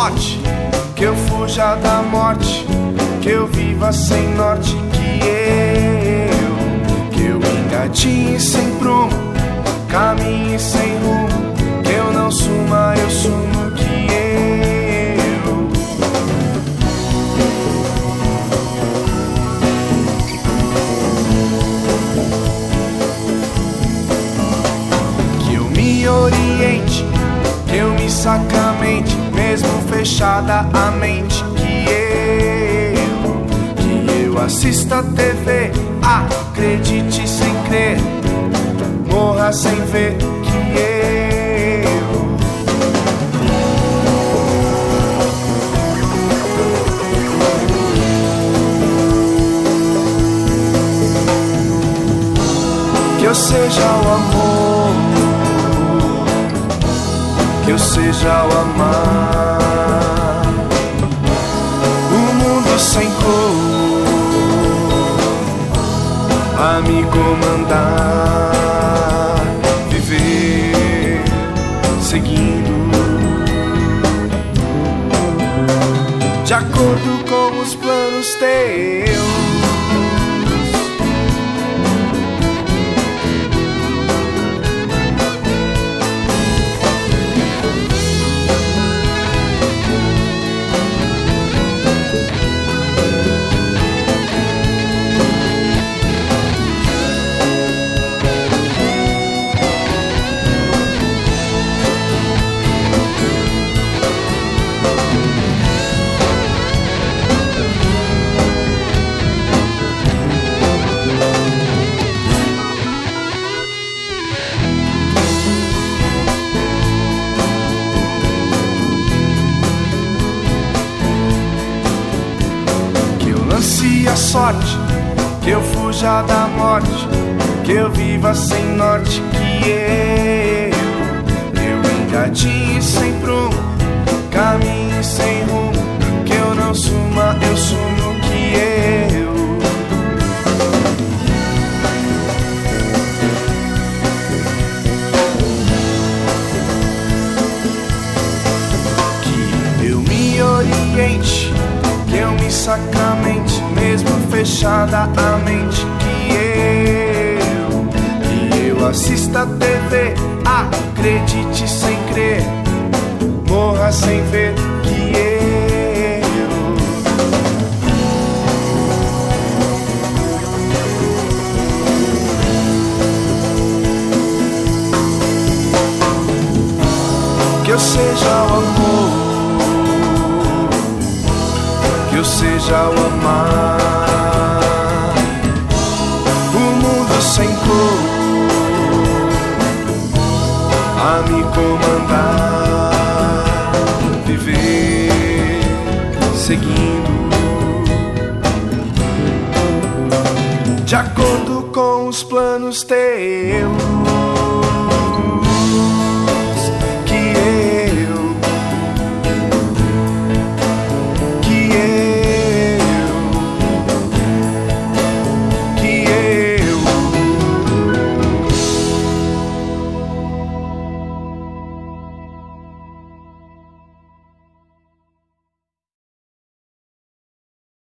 sorte, que eu fuja da morte, que eu viva sem norte, que eu engatinhe sem prumo, caminhe sem rumo, que eu não suma, eu sumo, que eu me oriente, que eu me sacramente, mesmo fechada a mente, que eu assista a TV, acredite sem crer, morra sem ver, que eu seja o amor, que eu seja o amar, o mundo sem cor a me comandar, viver seguindo de acordo com os planos teus. A sorte, que eu fuja da morte, que eu viva sem norte, que eu engatinhe sem prumo, caminhe sem rumo, que eu não suma, eu sumo, que eu me oriente, que eu me sacramente, mesmo fechada a mente, que eu assista a TV, acredite sem crer, morra sem ver, que eu seja o amor, que eu seja o amar, o mundo sem cor a me comandar, viver seguindo de acordo com os planos teus.